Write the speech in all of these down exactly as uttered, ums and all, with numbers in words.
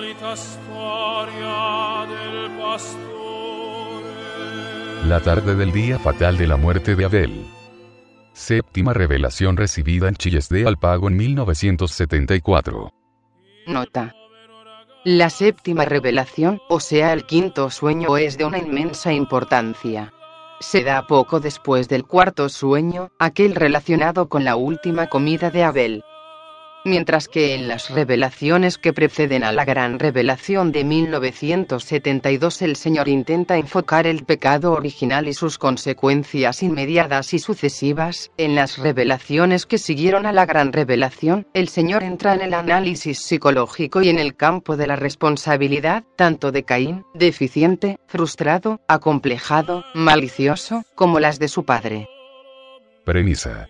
La tarde del día fatal de la muerte de Abel. Séptima revelación recibida en Chilles de Alpago en mil novecientos setenta y cuatro. Nota. La séptima revelación, o sea el quinto sueño, es de una inmensa importancia. Se da poco después del cuarto sueño, aquel relacionado con la última comida de Abel. Mientras que en las revelaciones que preceden a la gran revelación de mil novecientos setenta y dos el Señor intenta enfocar el pecado original y sus consecuencias inmediatas y sucesivas, en las revelaciones que siguieron a la gran revelación, el Señor entra en el análisis psicológico y en el campo de la responsabilidad, tanto de Caín, deficiente, frustrado, acomplejado, malicioso, como las de su padre. Premisa.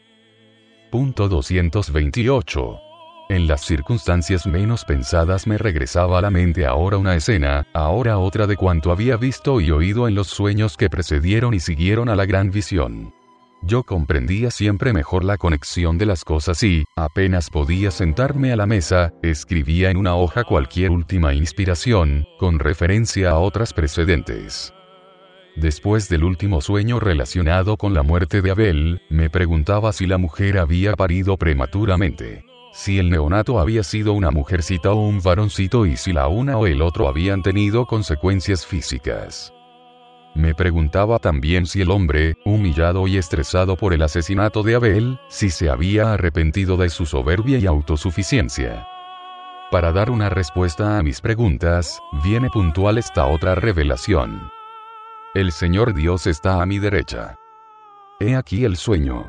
Punto doscientos veintiocho. En las circunstancias menos pensadas me regresaba a la mente ahora una escena, ahora otra de cuanto había visto y oído en los sueños que precedieron y siguieron a la gran visión. Yo comprendía siempre mejor la conexión de las cosas y, apenas podía sentarme a la mesa, escribía en una hoja cualquier última inspiración, con referencia a otras precedentes. Después del último sueño relacionado con la muerte de Abel, me preguntaba si la mujer había parido prematuramente. Si el neonato había sido una mujercita o un varoncito y si la una o el otro habían tenido consecuencias físicas. Me preguntaba también si el hombre, humillado y estresado por el asesinato de Abel, si se había arrepentido de su soberbia y autosuficiencia. Para dar una respuesta a mis preguntas, viene puntual esta otra revelación. El Señor Dios está a mi derecha. He aquí el sueño.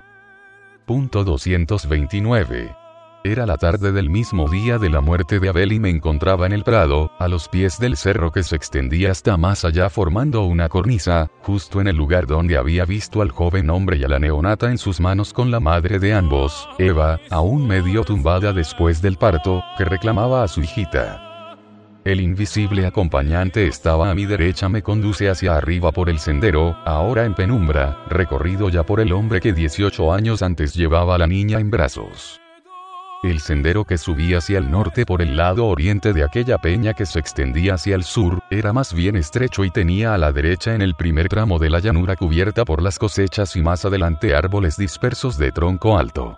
Punto doscientos veintinueve. Era la tarde del mismo día de la muerte de Abel y me encontraba en el prado, a los pies del cerro que se extendía hasta más allá formando una cornisa, justo en el lugar donde había visto al joven hombre y a la neonata en sus manos con la madre de ambos, Eva, aún medio tumbada después del parto, que reclamaba a su hijita. El invisible acompañante estaba a mi derecha, me conduce hacia arriba por el sendero, ahora en penumbra, recorrido ya por el hombre que dieciocho años antes llevaba a la niña en brazos. El sendero que subía hacia el norte por el lado oriente de aquella peña que se extendía hacia el sur, era más bien estrecho y tenía a la derecha en el primer tramo de la llanura cubierta por las cosechas y más adelante árboles dispersos de tronco alto.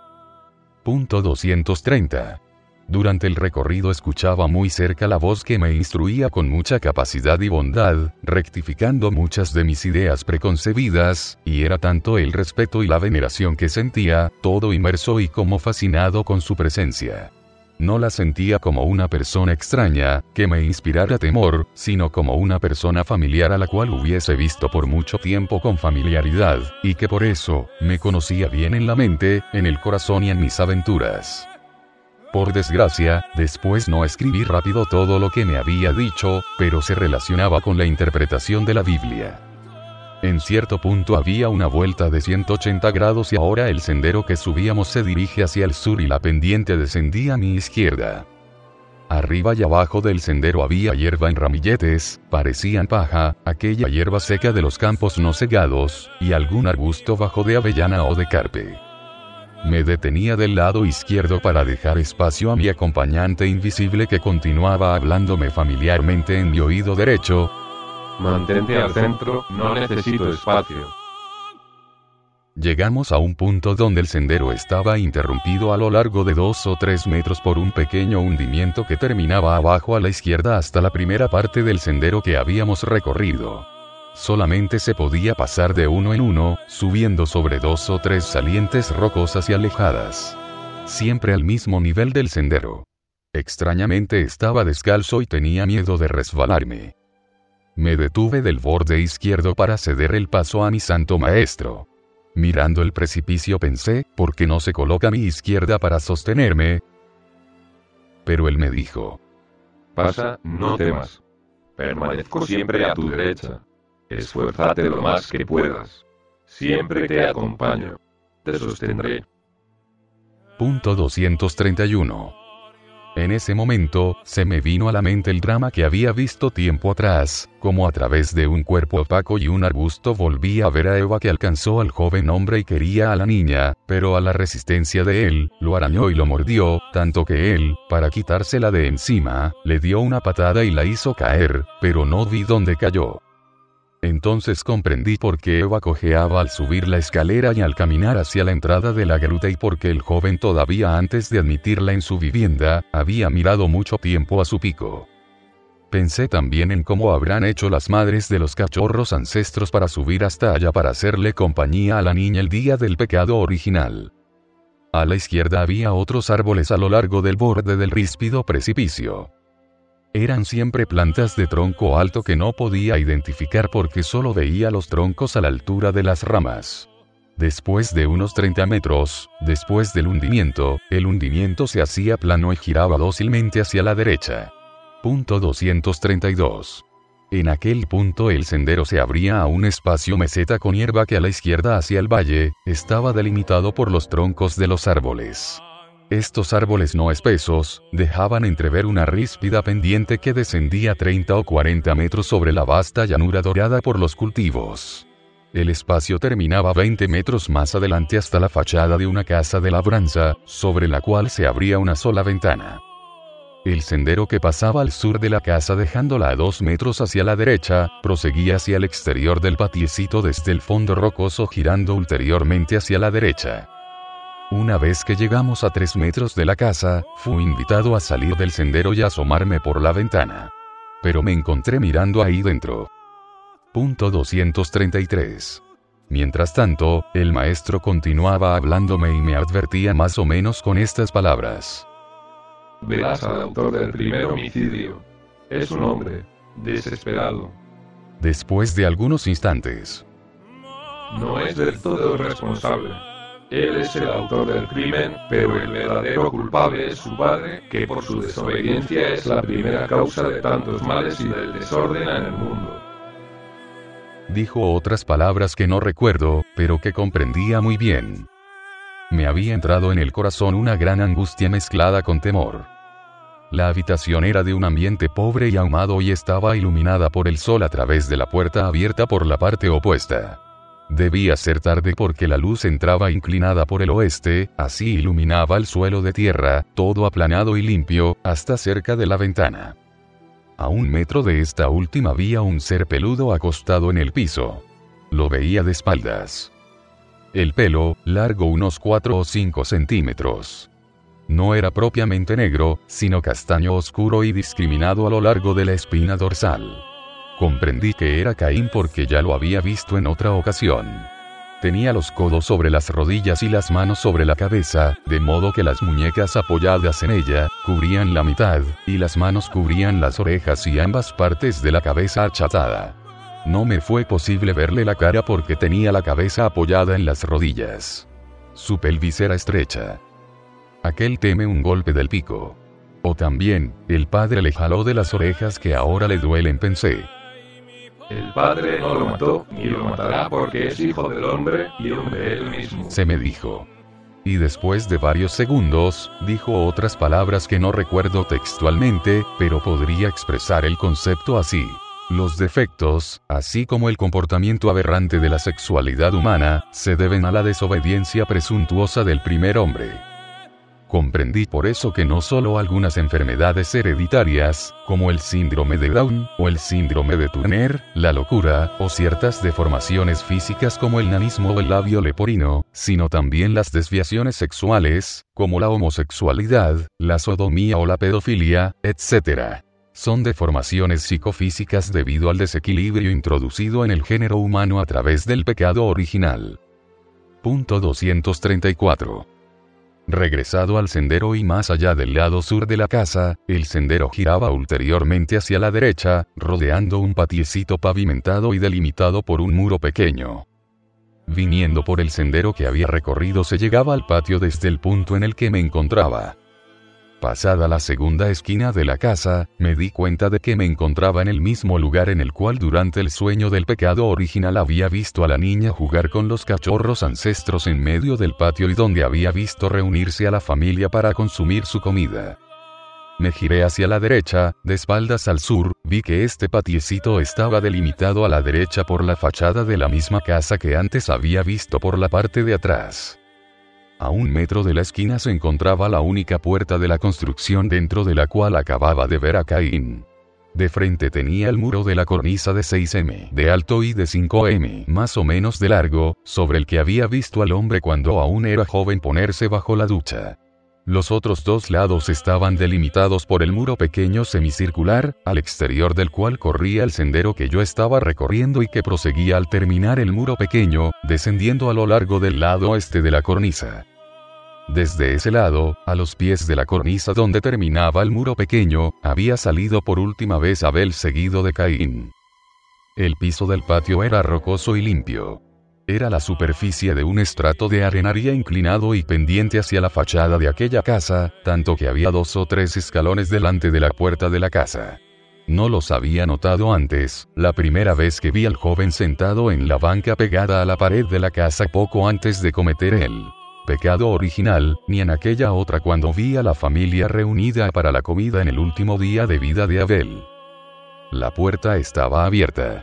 Punto doscientos treinta. Durante el recorrido escuchaba muy cerca la voz que me instruía con mucha capacidad y bondad, rectificando muchas de mis ideas preconcebidas, y era tanto el respeto y la veneración que sentía, todo inmerso y como fascinado con su presencia. No la sentía como una persona extraña, que me inspirara temor, sino como una persona familiar a la cual hubiese visto por mucho tiempo con familiaridad, y que por eso, me conocía bien en la mente, en el corazón y en mis aventuras. Por desgracia, después no escribí rápido todo lo que me había dicho, pero se relacionaba con la interpretación de la Biblia. En cierto punto había una vuelta de ciento ochenta grados y ahora el sendero que subíamos se dirige hacia el sur y la pendiente descendía a mi izquierda. Arriba y abajo del sendero había hierba en ramilletes, parecían paja, aquella hierba seca de los campos no segados, y algún arbusto bajo de avellana o de carpe. Me detenía del lado izquierdo para dejar espacio a mi acompañante invisible que continuaba hablándome familiarmente en mi oído derecho. Mantente al centro, no necesito espacio. Llegamos a un punto donde el sendero estaba interrumpido a lo largo de dos o tres metros por un pequeño hundimiento que terminaba abajo a la izquierda hasta la primera parte del sendero que habíamos recorrido. Solamente se podía pasar de uno en uno, subiendo sobre dos o tres salientes rocosas y alejadas. Siempre al mismo nivel del sendero. Extrañamente estaba descalzo y tenía miedo de resbalarme. Me detuve del borde izquierdo para ceder el paso a mi santo maestro. Mirando el precipicio pensé, ¿por qué no se coloca a mi izquierda para sostenerme? Pero él me dijo: Pasa, no temas. Permanezco siempre a tu derecha. Esfuérzate lo más que puedas. Siempre te acompaño. Te sostendré. Punto doscientos treinta y uno. En ese momento, se me vino a la mente el drama que había visto tiempo atrás, como a través de un cuerpo opaco y un arbusto volví a ver a Eva que alcanzó al joven hombre y quería a la niña, pero a la resistencia de él, lo arañó y lo mordió, tanto que él, para quitársela de encima, le dio una patada y la hizo caer, pero no vi dónde cayó. Entonces comprendí por qué Eva cojeaba al subir la escalera y al caminar hacia la entrada de la gruta y por qué el joven todavía antes de admitirla en su vivienda, había mirado mucho tiempo a su pico. Pensé también en cómo habrán hecho las madres de los cachorros ancestros para subir hasta allá para hacerle compañía a la niña el día del pecado original. A la izquierda había otros árboles a lo largo del borde del ríspido precipicio. Eran siempre plantas de tronco alto que no podía identificar porque solo veía los troncos a la altura de las ramas. Después de unos treinta metros, después del hundimiento, el hundimiento se hacía plano y giraba dócilmente hacia la derecha. Punto doscientos treinta y dos. En aquel punto el sendero se abría a un espacio meseta con hierba que a la izquierda hacia el valle, estaba delimitado por los troncos de los árboles. Estos árboles no espesos, dejaban entrever una ríspida pendiente que descendía treinta o cuarenta metros sobre la vasta llanura dorada por los cultivos. El espacio terminaba veinte metros más adelante hasta la fachada de una casa de labranza, sobre la cual se abría una sola ventana. El sendero que pasaba al sur de la casa dejándola a dos metros hacia la derecha, proseguía hacia el exterior del patiecito desde el fondo rocoso girando ulteriormente hacia la derecha. Una vez que llegamos a tres metros de la casa, fui invitado a salir del sendero y asomarme por la ventana. Pero me encontré mirando ahí dentro. Punto doscientos treinta y tres. Mientras tanto, el maestro continuaba hablándome y me advertía más o menos con estas palabras. Verás al autor del primer homicidio. Es un hombre desesperado. Después de algunos instantes. No es del todo responsable. Él es el autor del crimen, pero el verdadero culpable es su padre, que por su desobediencia es la primera causa de tantos males y del desorden en el mundo. Dijo otras palabras que no recuerdo, pero que comprendía muy bien. Me había entrado en el corazón una gran angustia mezclada con temor. La habitación era de un ambiente pobre y ahumado y estaba iluminada por el sol a través de la puerta abierta por la parte opuesta. Debía ser tarde porque la luz entraba inclinada por el oeste, así iluminaba el suelo de tierra, todo aplanado y limpio, hasta cerca de la ventana. A un metro de esta última había un ser peludo acostado en el piso. Lo veía de espaldas. El pelo, largo unos cuatro o cinco centímetros. No era propiamente negro, sino castaño oscuro y discriminado a lo largo de la espina dorsal. Comprendí que era Caín porque ya lo había visto en otra ocasión. Tenía los codos sobre las rodillas y las manos sobre la cabeza, de modo que las muñecas apoyadas en ella, cubrían la mitad, y las manos cubrían las orejas y ambas partes de la cabeza achatada. No me fue posible verle la cara porque tenía la cabeza apoyada en las rodillas. Su pelvis era estrecha. Aquel teme un golpe del pico. O también, el padre le jaló de las orejas que ahora le duelen, pensé. El padre no lo mató, ni lo matará porque es hijo del hombre, y hombre él mismo. Se me dijo. Y después de varios segundos, dijo otras palabras que no recuerdo textualmente, pero podría expresar el concepto así. Los defectos, así como el comportamiento aberrante de la sexualidad humana, se deben a la desobediencia presuntuosa del primer hombre. Comprendí por eso que no solo algunas enfermedades hereditarias, como el síndrome de Down, o el síndrome de Turner, la locura, o ciertas deformaciones físicas como el nanismo o el labio leporino, sino también las desviaciones sexuales, como la homosexualidad, la sodomía o la pedofilia, etcétera. Son deformaciones psicofísicas debido al desequilibrio introducido en el género humano a través del pecado original. Punto doscientos treinta y cuatro. Regresado al sendero y más allá del lado sur de la casa, el sendero giraba ulteriormente hacia la derecha, rodeando un patiecito pavimentado y delimitado por un muro pequeño. Viniendo por el sendero que había recorrido se llegaba al patio desde el punto en el que me encontraba. Pasada la segunda esquina de la casa, me di cuenta de que me encontraba en el mismo lugar en el cual durante el sueño del pecado original había visto a la niña jugar con los cachorros ancestros en medio del patio y donde había visto reunirse a la familia para consumir su comida. Me giré hacia la derecha, de espaldas al sur, vi que este patiecito estaba delimitado a la derecha por la fachada de la misma casa que antes había visto por la parte de atrás. A un metro de la esquina se encontraba la única puerta de la construcción dentro de la cual acababa de ver a Caín. De frente tenía el muro de la cornisa de seis metros de alto y de cinco metros más o menos de largo, sobre el que había visto al hombre cuando aún era joven ponerse bajo la ducha. Los otros dos lados estaban delimitados por el muro pequeño semicircular, al exterior del cual corría el sendero que yo estaba recorriendo y que proseguía al terminar el muro pequeño, descendiendo a lo largo del lado este de la cornisa. Desde ese lado, a los pies de la cornisa donde terminaba el muro pequeño, había salido por última vez Abel seguido de Caín. El piso del patio era rocoso y limpio. Era la superficie de un estrato de arenaria inclinado y pendiente hacia la fachada de aquella casa, tanto que había dos o tres escalones delante de la puerta de la casa. No los había notado antes, la primera vez que vi al joven sentado en la banca pegada a la pared de la casa poco antes de cometer el pecado original, ni en aquella otra cuando vi a la familia reunida para la comida en el último día de vida de Abel. La puerta estaba abierta.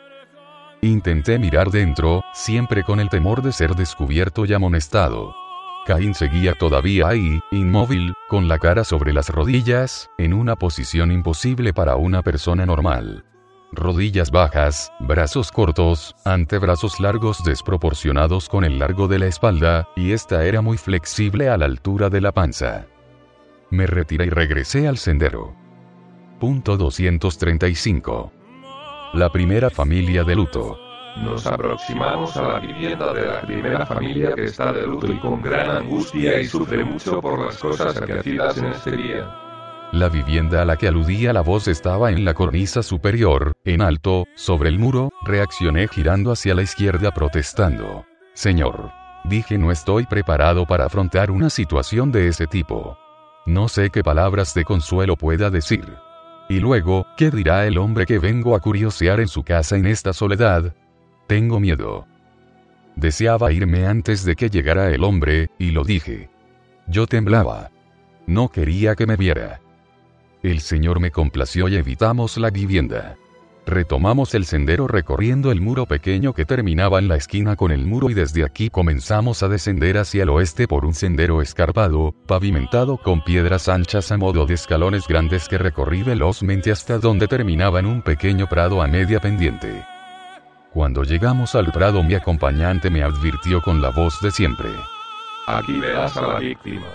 Intenté mirar dentro, siempre con el temor de ser descubierto y amonestado. Caín seguía todavía ahí, inmóvil, con la cara sobre las rodillas, en una posición imposible para una persona normal. Rodillas bajas, brazos cortos, antebrazos largos desproporcionados con el largo de la espalda, y esta era muy flexible a la altura de la panza. Me retiré y regresé al sendero. Punto doscientos treinta y cinco. La primera familia de luto. Nos aproximamos a la vivienda de la primera familia que está de luto y con gran angustia y sufre mucho por las cosas acaecidas en este día. La vivienda a la que aludía la voz estaba en la cornisa superior, en alto, sobre el muro. Reaccioné girando hacia la izquierda protestando. Señor, dije, no estoy preparado para afrontar una situación de ese tipo. No sé qué palabras de consuelo pueda decir. Y luego, ¿qué dirá el hombre que vengo a curiosear en su casa en esta soledad? Tengo miedo. Deseaba irme antes de que llegara el hombre, y lo dije. Yo temblaba. No quería que me viera. El Señor me complació y evitamos la vivienda. Retomamos el sendero recorriendo el muro pequeño que terminaba en la esquina con el muro y desde aquí comenzamos a descender hacia el oeste por un sendero escarpado, pavimentado con piedras anchas a modo de escalones grandes que recorrí velozmente hasta donde terminaba en un pequeño prado a media pendiente. Cuando llegamos al prado mi acompañante me advirtió con la voz de siempre. Aquí verás a la víctima.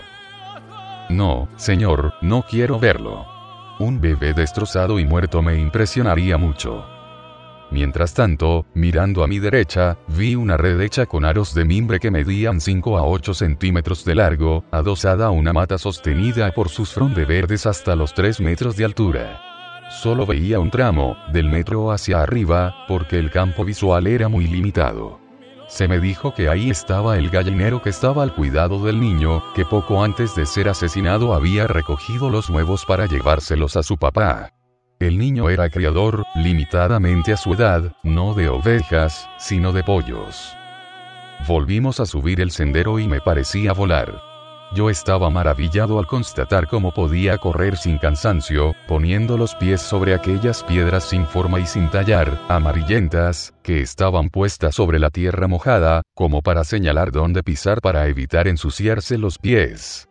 No, señor, no quiero verlo. Un bebé destrozado y muerto me impresionaría mucho. Mientras tanto, mirando a mi derecha, vi una red hecha con aros de mimbre que medían cinco a ocho centímetros de largo, adosada a una mata sostenida por sus frondes verdes hasta los tres metros de altura. Solo veía un tramo, del metro hacia arriba, porque el campo visual era muy limitado. Se me dijo que ahí estaba el gallinero que estaba al cuidado del niño, que poco antes de ser asesinado había recogido los huevos para llevárselos a su papá. El niño era criador, limitadamente a su edad, no de ovejas, sino de pollos. Volvimos a subir el sendero y me parecía volar. Yo estaba maravillado al constatar cómo podía correr sin cansancio, poniendo los pies sobre aquellas piedras sin forma y sin tallar, amarillentas, que estaban puestas sobre la tierra mojada, como para señalar dónde pisar para evitar ensuciarse los pies.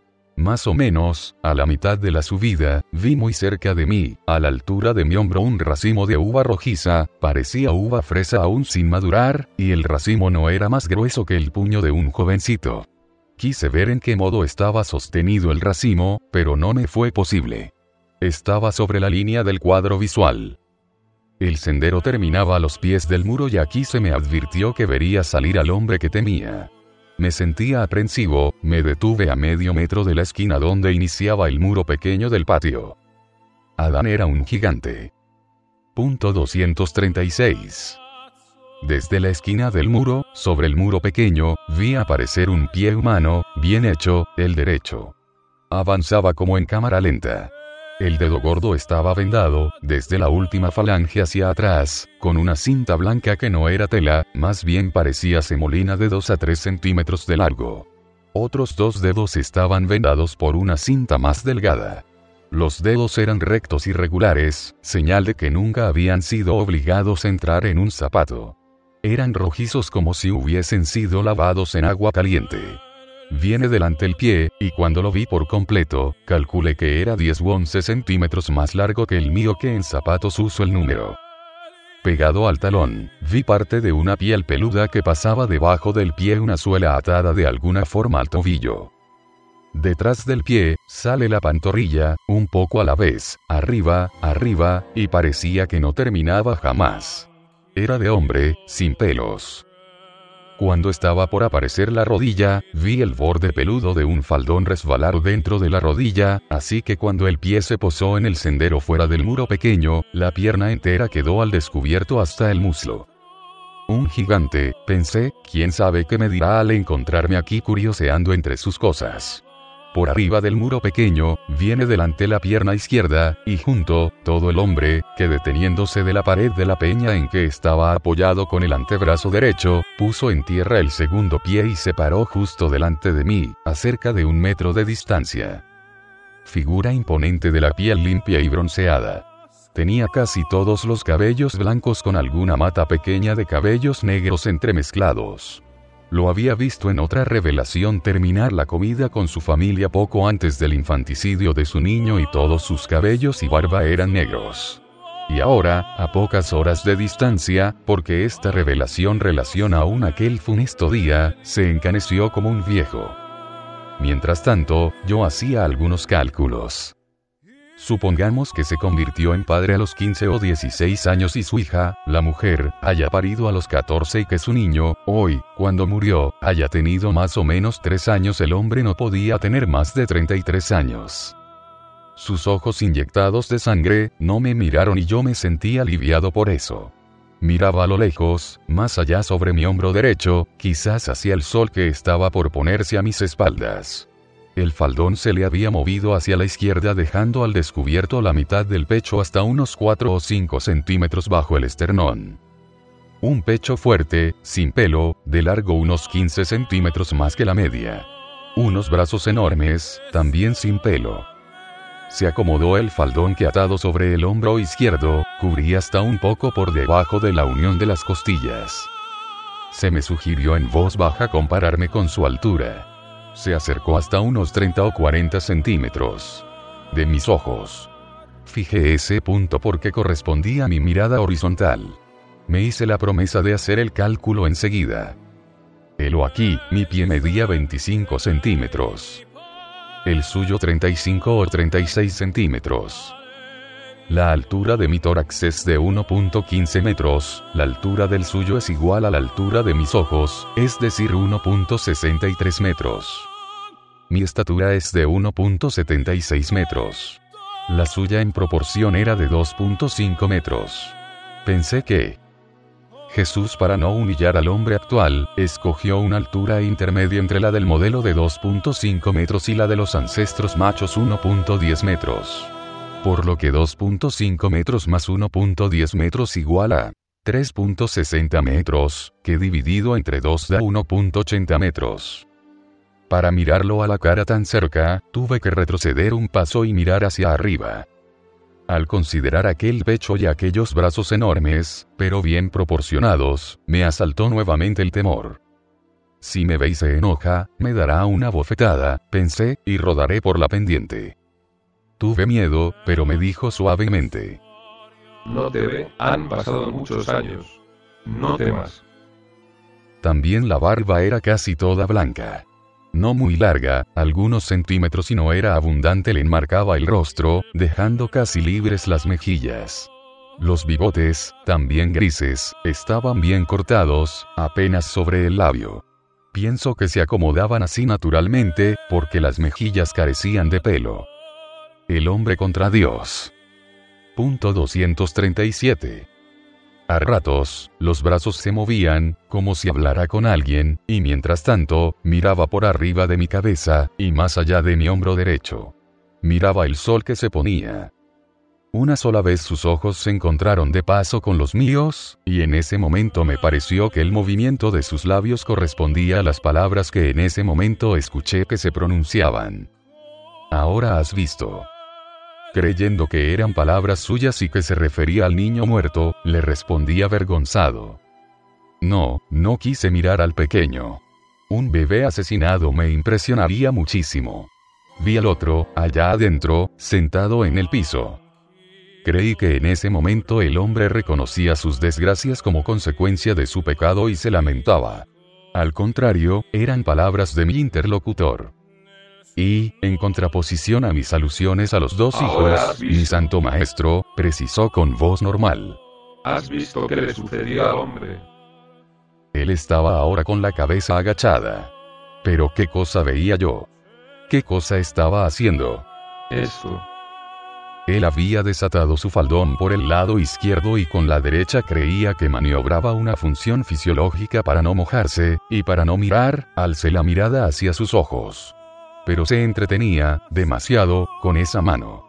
Más o menos, a la mitad de la subida, vi muy cerca de mí, a la altura de mi hombro un racimo de uva rojiza, parecía uva fresa aún sin madurar, y el racimo no era más grueso que el puño de un jovencito. Quise ver en qué modo estaba sostenido el racimo, pero no me fue posible. Estaba sobre la línea del cuadro visual. El sendero terminaba a los pies del muro y aquí se me advirtió que vería salir al hombre que temía. Me sentía aprensivo, me detuve a medio metro de la esquina donde iniciaba el muro pequeño del patio. Adán era un gigante. Punto doscientos treinta y seis. Desde la esquina del muro, sobre el muro pequeño, vi aparecer un pie humano, bien hecho, el derecho. Avanzaba como en cámara lenta. El dedo gordo estaba vendado, desde la última falange hacia atrás, con una cinta blanca que no era tela, más bien parecía semolina de dos a tres centímetros de largo. Otros dos dedos estaban vendados por una cinta más delgada. Los dedos eran rectos y regulares, señal de que nunca habían sido obligados a entrar en un zapato. Eran rojizos como si hubiesen sido lavados en agua caliente. Viene delante el pie, y cuando lo vi por completo, calculé que era diez u once centímetros más largo que el mío, que en zapatos uso el número. Pegado al talón, vi parte de una piel peluda que pasaba debajo del pie, una suela atada de alguna forma al tobillo. Detrás del pie, sale la pantorrilla, un poco a la vez, arriba, arriba, y parecía que no terminaba jamás. Era de hombre, sin pelos. Cuando estaba por aparecer la rodilla, vi el borde peludo de un faldón resbalar dentro de la rodilla, así que cuando el pie se posó en el sendero fuera del muro pequeño, la pierna entera quedó al descubierto hasta el muslo. Un gigante, pensé, quién sabe qué me dirá al encontrarme aquí curioseando entre sus cosas. Por arriba del muro pequeño, viene delante la pierna izquierda, y junto, todo el hombre, que deteniéndose de la pared de la peña en que estaba apoyado con el antebrazo derecho, puso en tierra el segundo pie y se paró justo delante de mí, a cerca de un metro de distancia. Figura imponente de la piel limpia y bronceada. Tenía casi todos los cabellos blancos con alguna mata pequeña de cabellos negros entremezclados. Lo había visto en otra revelación terminar la comida con su familia poco antes del infanticidio de su niño, y todos sus cabellos y barba eran negros. Y ahora, a pocas horas de distancia, porque esta revelación relaciona aún aquel funesto día, se encaneció como un viejo. Mientras tanto, yo hacía algunos cálculos. Supongamos que se convirtió en padre a los quince o dieciséis años y su hija, la mujer, haya parido a los catorce y que su niño, hoy, cuando murió, haya tenido más o menos tres años. El hombre no podía tener más de treinta y tres años. Sus ojos inyectados de sangre, no me miraron y yo me sentí aliviado por eso. Miraba a lo lejos, más allá sobre mi hombro derecho, quizás hacia el sol que estaba por ponerse a mis espaldas. El faldón se le había movido hacia la izquierda, dejando al descubierto la mitad del pecho hasta unos cuatro o cinco centímetros bajo el esternón. Un pecho fuerte, sin pelo, de largo unos quince centímetros más que la media. Unos brazos enormes, también sin pelo. Se acomodó el faldón que, atado sobre el hombro izquierdo, cubría hasta un poco por debajo de la unión de las costillas. Se me sugirió en voz baja compararme con su altura. Se acercó hasta unos treinta o cuarenta centímetros de mis ojos. Fijé ese punto porque correspondía a mi mirada horizontal. Me hice la promesa de hacer el cálculo enseguida. Helo aquí, mi pie medía veinticinco centímetros. El suyo treinta y cinco o treinta y seis centímetros. La altura de mi tórax es de uno punto quince metros, la altura del suyo es igual a la altura de mis ojos, es decir uno punto sesenta y tres metros. Mi estatura es de uno punto setenta y seis metros. La suya en proporción era de dos punto cinco metros. Pensé que Jesús, para no humillar al hombre actual, escogió una altura intermedia entre la del modelo de dos punto cinco metros y la de los ancestros machos uno punto diez metros. Por lo que dos punto cinco metros más uno punto diez metros igual a tres punto sesenta metros, que dividido entre dos da uno punto ochenta metros. Para mirarlo a la cara tan cerca, tuve que retroceder un paso y mirar hacia arriba. Al considerar aquel pecho y aquellos brazos enormes, pero bien proporcionados, me asaltó nuevamente el temor. Si me ve y se enoja, me dará una bofetada, pensé, y rodaré por la pendiente. Tuve miedo, pero me dijo suavemente: No te ve, han pasado muchos años. No temas. También la barba era casi toda blanca. No muy larga, algunos centímetros, y no era abundante, le enmarcaba el rostro, dejando casi libres las mejillas. Los bigotes, también grises, estaban bien cortados, apenas sobre el labio. Pienso que se acomodaban así naturalmente, porque las mejillas carecían de pelo. El hombre contra Dios. Punto doscientos treinta y siete. A ratos, los brazos se movían, como si hablara con alguien, y mientras tanto, miraba por arriba de mi cabeza, y más allá de mi hombro derecho. Miraba el sol que se ponía. Una sola vez sus ojos se encontraron de paso con los míos, y en ese momento me pareció que el movimiento de sus labios correspondía a las palabras que en ese momento escuché que se pronunciaban. Ahora has visto. Creyendo que eran palabras suyas y que se refería al niño muerto, le respondí avergonzado. No, no quise mirar al pequeño. Un bebé asesinado me impresionaría muchísimo. Vi al otro, allá adentro, sentado en el piso. Creí que en ese momento el hombre reconocía sus desgracias como consecuencia de su pecado y se lamentaba. Al contrario, eran palabras de mi interlocutor. Y, en contraposición a mis alusiones a los dos hijos, mi santo maestro, precisó con voz normal. ¿Has visto qué le sucedía al hombre? Él estaba ahora con la cabeza agachada. Pero ¿qué cosa veía yo? ¿Qué cosa estaba haciendo? Esto. Él había desatado su faldón por el lado izquierdo y con la derecha creía que maniobraba una función fisiológica para no mojarse, y para no mirar, alcé la mirada hacia sus ojos. Pero se entretenía, demasiado, con esa mano.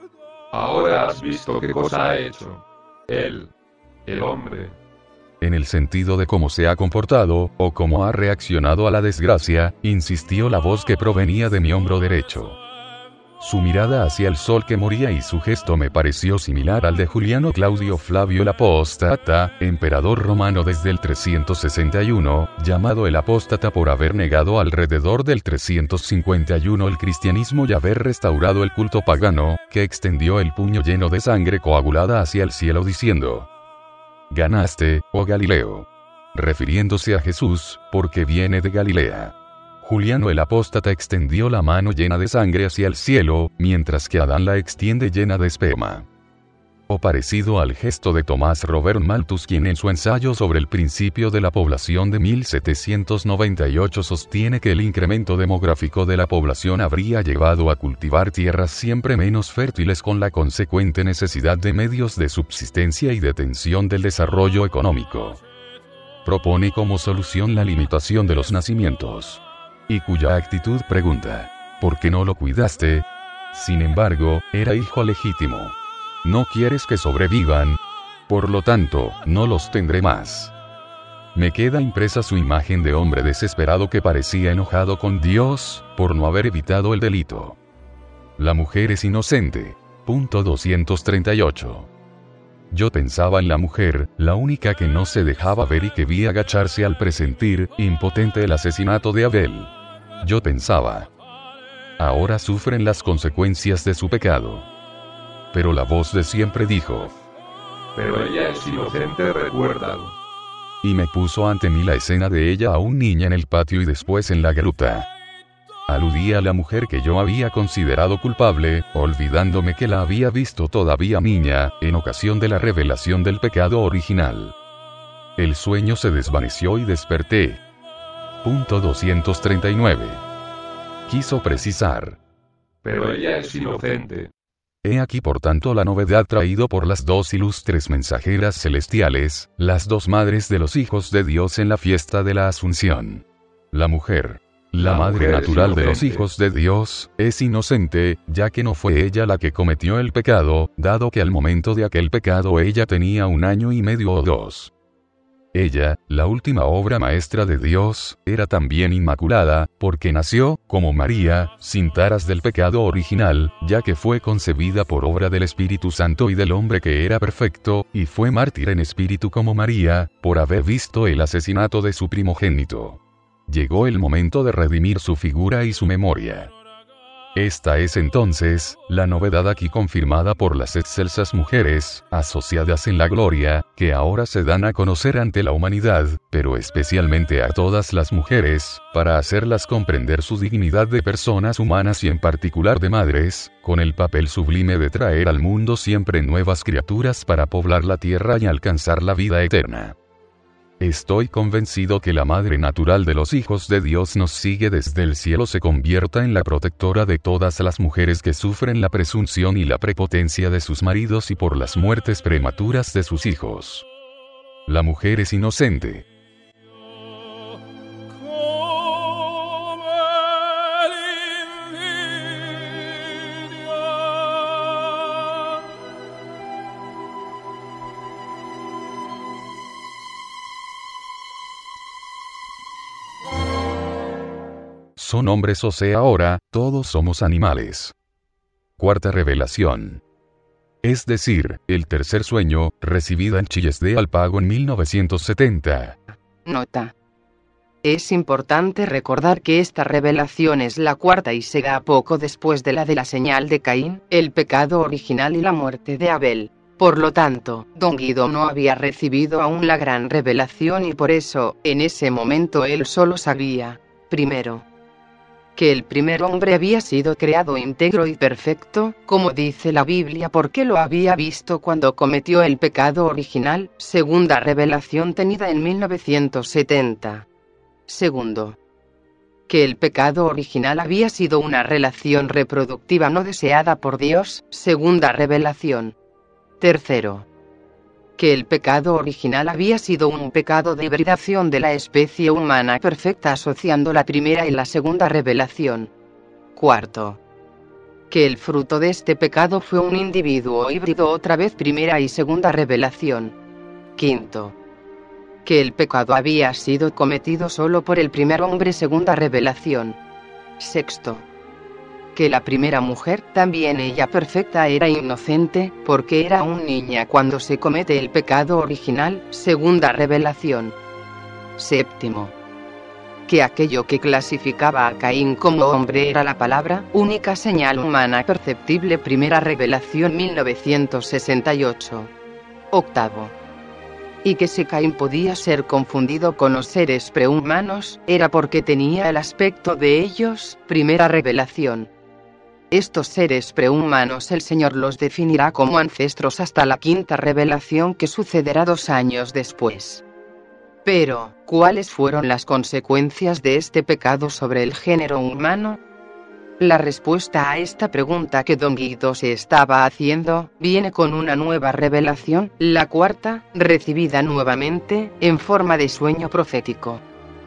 Ahora has visto qué cosa ha hecho. Él. El hombre. En el sentido de cómo se ha comportado, o cómo ha reaccionado a la desgracia, insistió la voz que provenía de mi hombro derecho. Su mirada hacia el sol que moría y su gesto me pareció similar al de Juliano Claudio Flavio el Apóstata, emperador romano desde el trescientos sesenta y uno, llamado el Apóstata por haber negado alrededor del trescientos cincuenta y uno el cristianismo y haber restaurado el culto pagano, que extendió el puño lleno de sangre coagulada hacia el cielo diciendo: «Ganaste, oh Galileo», refiriéndose a Jesús, porque viene de Galilea. Juliano el Apóstata extendió la mano llena de sangre hacia el cielo, mientras que Adán la extiende llena de esperma. O parecido al gesto de Tomás Robert Malthus, quien en su ensayo sobre el principio de la población de mil setecientos noventa y ocho sostiene que el incremento demográfico de la población habría llevado a cultivar tierras siempre menos fértiles con la consecuente necesidad de medios de subsistencia y de tensión del desarrollo económico. Propone como solución la limitación de los nacimientos. Y cuya actitud pregunta: ¿por qué no lo cuidaste? Sin embargo, era hijo legítimo. ¿No quieres que sobrevivan? Por lo tanto, no los tendré más. Me queda impresa su imagen de hombre desesperado que parecía enojado con Dios, por no haber evitado el delito. La mujer es inocente. Punto doscientos treinta y ocho. Yo pensaba en la mujer, la única que no se dejaba ver y que vi agacharse al presentir, impotente, el asesinato de Abel. Yo pensaba: ahora sufren las consecuencias de su pecado. Pero la voz de siempre dijo: pero ella es inocente, recuérdalo. Y me puso ante mí la escena de ella aún niña en el patio y después en la gruta. Aludía a la mujer que yo había considerado culpable, olvidándome que la había visto todavía niña, en ocasión de la revelación del pecado original. El sueño se desvaneció y desperté. Punto doscientos treinta y nueve. Quiso precisar: pero ella es inocente. He aquí por tanto la novedad traído por las dos ilustres mensajeras celestiales, las dos madres de los hijos de Dios en la fiesta de la Asunción. La mujer, la, la madre natural de los hijos de Dios, es inocente, ya que no fue ella la que cometió el pecado, dado que al momento de aquel pecado ella tenía un año y medio o dos. Ella, la última obra maestra de Dios, era también inmaculada, porque nació, como María, sin taras del pecado original, ya que fue concebida por obra del Espíritu Santo y del hombre que era perfecto, y fue mártir en espíritu como María, por haber visto el asesinato de su primogénito. Llegó el momento de redimir su figura y su memoria. Esta es entonces, la novedad aquí confirmada por las excelsas mujeres, asociadas en la gloria, que ahora se dan a conocer ante la humanidad, pero especialmente a todas las mujeres, para hacerlas comprender su dignidad de personas humanas y en particular de madres, con el papel sublime de traer al mundo siempre nuevas criaturas para poblar la tierra y alcanzar la vida eterna. Estoy convencido que la madre natural de los hijos de Dios nos sigue desde el cielo se convierta en la protectora de todas las mujeres que sufren la presunción y la prepotencia de sus maridos y por las muertes prematuras de sus hijos. La mujer es inocente. Son hombres o sea ahora, todos somos animales. cuarta revelación. Es decir, el tercer sueño, recibida en Chilles de Alpago en mil novecientos setenta. Nota. Es importante recordar que esta revelación es la cuarta y se da poco después de la de la señal de Caín, el pecado original y la muerte de Abel. Por lo tanto, don Guido no había recibido aún la gran revelación y por eso, en ese momento él solo sabía, primero, que el primer hombre había sido creado íntegro y perfecto, como dice la Biblia, porque lo había visto cuando cometió el pecado original, segunda revelación tenida en mil novecientos setenta. Segundo, que el pecado original había sido una relación reproductiva no deseada por Dios, segunda revelación. Tercero, que el pecado original había sido un pecado de hibridación de la especie humana perfecta asociando la primera y la segunda revelación. Cuarto, que el fruto de este pecado fue un individuo híbrido otra vez primera y segunda revelación. Quinto, que el pecado había sido cometido solo por el primer hombre segunda revelación. Sexto, que la primera mujer, también ella perfecta, era inocente, porque era una niña cuando se comete el pecado original, segunda revelación. Séptimo, que aquello que clasificaba a Caín como hombre era la palabra, única señal humana perceptible, primera revelación mil novecientos sesenta y ocho. Octavo, y que si Caín podía ser confundido con los seres prehumanos, era porque tenía el aspecto de ellos, primera revelación. Estos seres prehumanos el Señor los definirá como ancestros hasta la quinta revelación que sucederá dos años después. Pero, ¿cuáles fueron las consecuencias de este pecado sobre el género humano? La respuesta a esta pregunta que don Guido se estaba haciendo, viene con una nueva revelación, la cuarta, recibida nuevamente, en forma de sueño profético.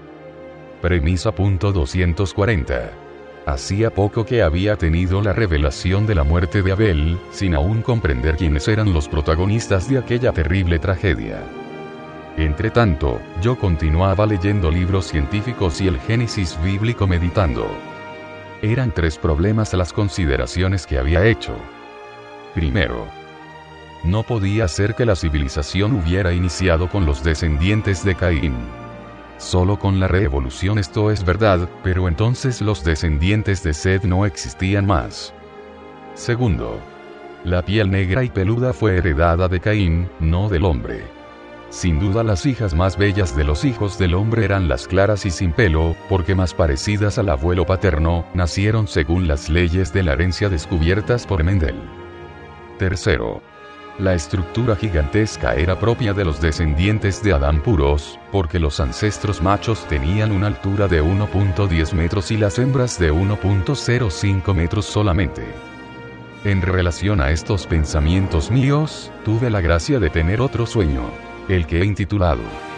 Premisa punto doscientos cuarenta. Hacía poco que había tenido la revelación de la muerte de Abel, sin aún comprender quiénes eran los protagonistas de aquella terrible tragedia. Entretanto, yo continuaba leyendo libros científicos y el Génesis bíblico meditando. Eran tres problemas las consideraciones que había hecho. Primero, no podía ser que la civilización hubiera iniciado con los descendientes de Caín. Solo con la reevolución esto es verdad, pero entonces los descendientes de Seth no existían más. Segundo, la piel negra y peluda fue heredada de Caín, no del hombre. Sin duda las hijas más bellas de los hijos del hombre eran las claras y sin pelo, porque más parecidas al abuelo paterno, nacieron según las leyes de la herencia descubiertas por Mendel. Tercero, la estructura gigantesca era propia de los descendientes de Adán puros, porque los ancestros machos tenían una altura de uno punto diez metros y las hembras de uno punto cero cinco metros solamente. En relación a estos pensamientos míos, tuve la gracia de tener otro sueño, el que he intitulado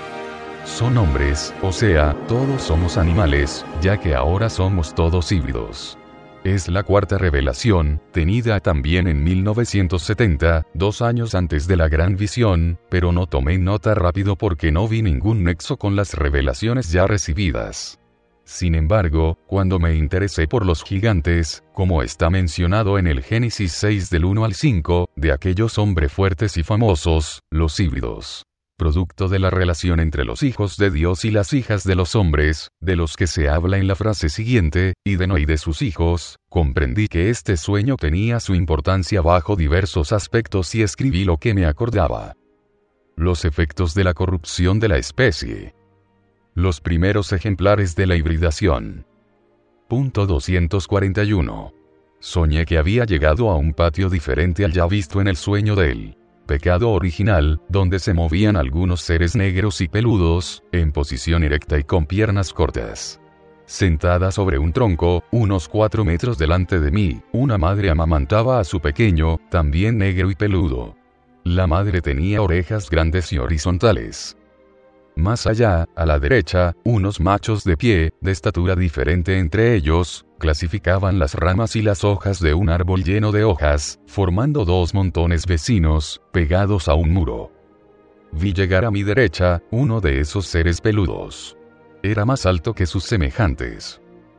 Son hombres, o sea, todos somos animales, ya que ahora somos todos híbridos. Es la cuarta revelación, tenida también en mil novecientos setenta, dos años antes de la gran visión, pero no tomé nota rápido porque no vi ningún nexo con las revelaciones ya recibidas. Sin embargo, cuando me interesé por los gigantes, como está mencionado en el Génesis seis del uno al cinco, de aquellos hombres fuertes y famosos, los híbridos, producto de la relación entre los hijos de Dios y las hijas de los hombres, de los que se habla en la frase siguiente, y de Noé y de sus hijos, comprendí que este sueño tenía su importancia bajo diversos aspectos y escribí lo que me acordaba. Los efectos de la corrupción de la especie. Los primeros ejemplares de la hibridación. Punto doscientos cuarenta y uno. Soñé que había llegado a un patio diferente al ya visto en el sueño del pecado original, donde se movían algunos seres negros y peludos, en posición erecta y con piernas cortas. Sentada sobre un tronco, unos cuatro metros delante de mí, una madre amamantaba a su pequeño, también negro y peludo. La madre tenía orejas grandes y horizontales. Más allá, a la derecha, unos machos de pie, de estatura diferente entre ellos, clasificaban las ramas y las hojas de un árbol lleno de hojas, formando dos montones vecinos, pegados a un muro. Vi llegar a mi derecha, uno de esos seres peludos. Era más alto que sus semejantes.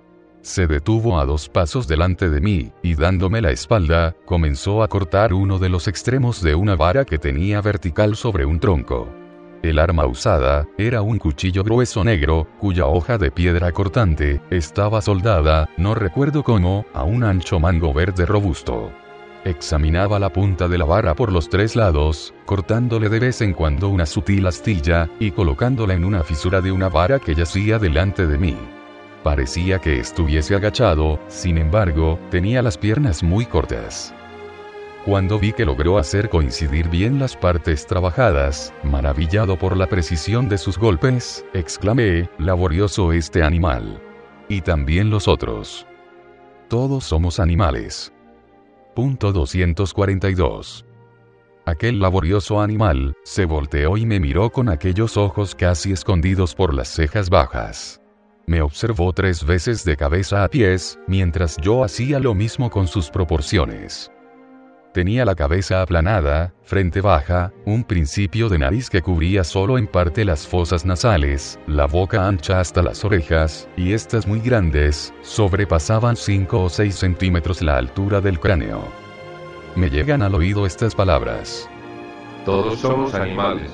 Se detuvo a dos pasos delante de mí, y dándome la espalda, comenzó a cortar uno de los extremos de una vara que tenía vertical sobre un tronco. El arma usada era un cuchillo grueso negro, cuya hoja de piedra cortante estaba soldada, no recuerdo cómo, a un ancho mango verde robusto. Examinaba la punta de la vara por los tres lados, cortándole de vez en cuando una sutil astilla, y colocándola en una fisura de una vara que yacía delante de mí. Parecía que estuviese agachado, sin embargo, tenía las piernas muy cortas. Cuando vi que logró hacer coincidir bien las partes trabajadas, maravillado por la precisión de sus golpes, exclamé, laborioso este animal. Y también los otros. Todos somos animales. Punto doscientos cuarenta y dos. Aquel laborioso animal, se volteó y me miró con aquellos ojos casi escondidos por las cejas bajas. Me observó tres veces de cabeza a pies, mientras yo hacía lo mismo con sus proporciones. Tenía la cabeza aplanada, frente baja, un principio de nariz que cubría solo en parte las fosas nasales, la boca ancha hasta las orejas, y estas muy grandes, sobrepasaban cinco o seis centímetros la altura del cráneo. Me llegan al oído estas palabras. Todos somos animales.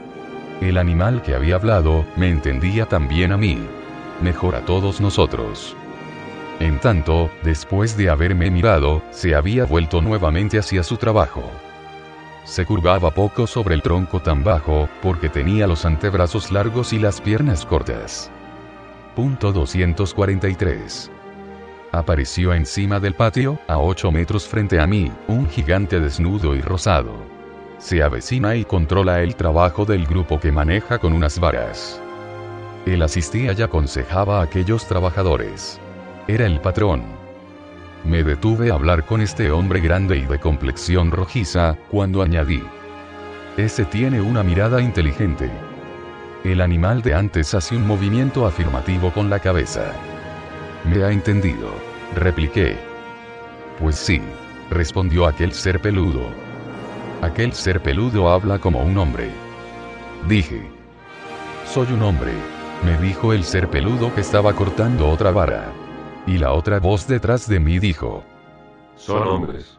El animal que había hablado, me entendía también a mí. Mejor a todos nosotros. En tanto, después de haberme mirado, se había vuelto nuevamente hacia su trabajo. Se curvaba poco sobre el tronco tan bajo, porque tenía los antebrazos largos y las piernas cortas. Punto doscientos cuarenta y tres. Apareció encima del patio, a ocho metros frente a mí, un gigante desnudo y rosado. Se avecina y controla el trabajo del grupo que maneja con unas varas. Él asistía y aconsejaba a aquellos trabajadores. Era el patrón. Me detuve a hablar con este hombre grande y de complexión rojiza, cuando añadí. Ese tiene una mirada inteligente. El animal de antes hace un movimiento afirmativo con la cabeza. Me ha entendido, repliqué. Pues sí, respondió aquel ser peludo. Aquel ser peludo habla como un hombre. Dije. Soy un hombre. Me dijo el ser peludo que estaba cortando otra vara. Y la otra voz detrás de mí dijo. Son hombres.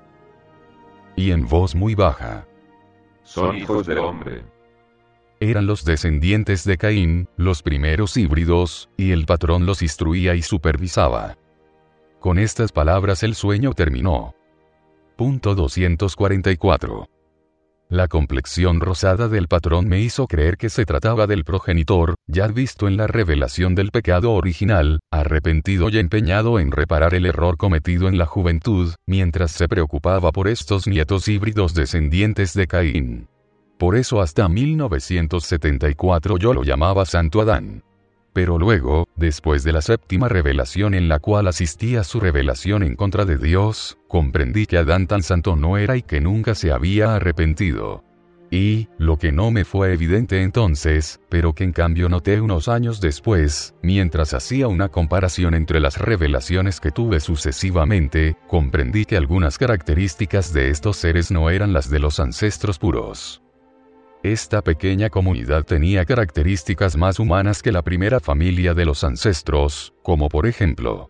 Y en voz muy baja. Son hijos del hombre. Eran los descendientes de Caín, los primeros híbridos, y el patrón los instruía y supervisaba. Con estas palabras el sueño terminó. Punto doscientos cuarenta y cuatro. La complexión rosada del patrón me hizo creer que se trataba del progenitor, ya visto en la revelación del pecado original, arrepentido y empeñado en reparar el error cometido en la juventud, mientras se preocupaba por estos nietos híbridos descendientes de Caín. Por eso hasta mil novecientos setenta y cuatro yo lo llamaba Santo Adán. Pero luego, después de la séptima revelación en la cual asistí a su revelación en contra de Dios, comprendí que Adán tan santo no era y que nunca se había arrepentido. Y, lo que no me fue evidente entonces, pero que en cambio noté unos años después, mientras hacía una comparación entre las revelaciones que tuve sucesivamente, comprendí que algunas características de estos seres no eran las de los ancestros puros. Esta pequeña comunidad tenía características más humanas que la primera familia de los ancestros, como por ejemplo.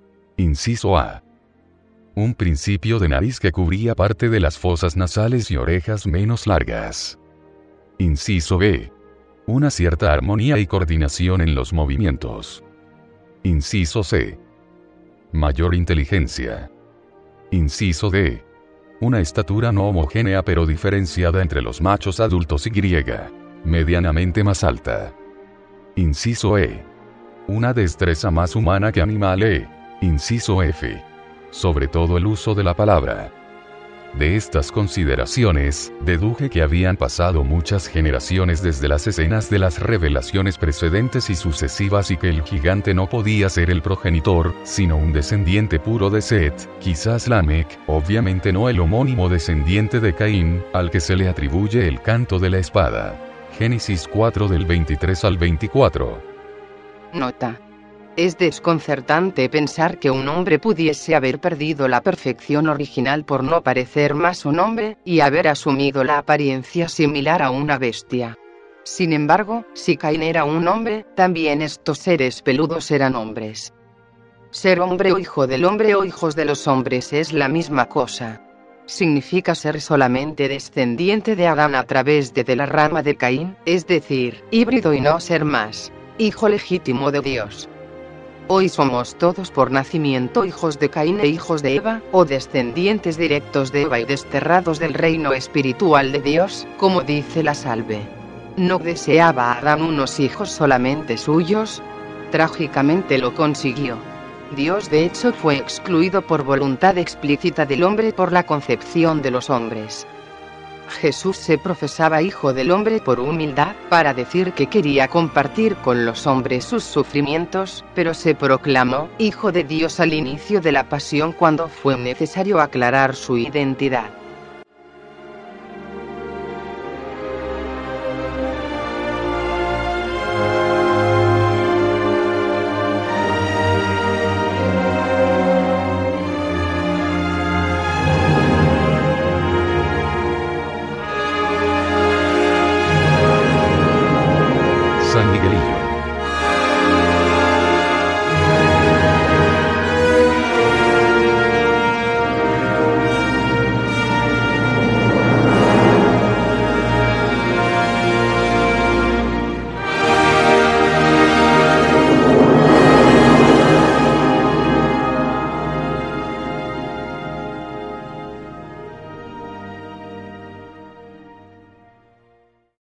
Inciso A. Un principio de nariz que cubría parte de las fosas nasales y orejas menos largas. Inciso B. Una cierta armonía y coordinación en los movimientos. Inciso C. Mayor inteligencia. Inciso D. Una estatura no homogénea pero diferenciada entre los machos adultos y griega, medianamente más alta. Inciso E. Una destreza más humana que animal e. Inciso F. Sobre todo el uso de la palabra. De estas consideraciones, deduje que habían pasado muchas generaciones desde las escenas de las revelaciones precedentes y sucesivas y que el gigante no podía ser el progenitor, sino un descendiente puro de Set, quizás Lamec, obviamente no el homónimo descendiente de Caín, al que se le atribuye el canto de la espada. Génesis cuatro del veintitrés al veinticuatro. Nota. Es desconcertante pensar que un hombre pudiese haber perdido la perfección original por no parecer más un hombre, y haber asumido la apariencia similar a una bestia. Sin embargo, si Caín era un hombre, también estos seres peludos eran hombres. Ser hombre o hijo del hombre o hijos de los hombres es la misma cosa. Significa ser solamente descendiente de Adán a través de, de la rama de Caín, es decir, híbrido y no ser más hijo legítimo de Dios. Hoy somos todos por nacimiento hijos de Caín e hijos de Eva, o descendientes directos de Eva y desterrados del reino espiritual de Dios, como dice la salve. ¿No deseaba Adán unos hijos solamente suyos? Trágicamente lo consiguió. Dios de hecho fue excluido por voluntad explícita del hombre por la concepción de los hombres. Jesús se profesaba hijo del hombre por humildad, para decir que quería compartir con los hombres sus sufrimientos, pero se proclamó hijo de Dios al inicio de la pasión cuando fue necesario aclarar su identidad.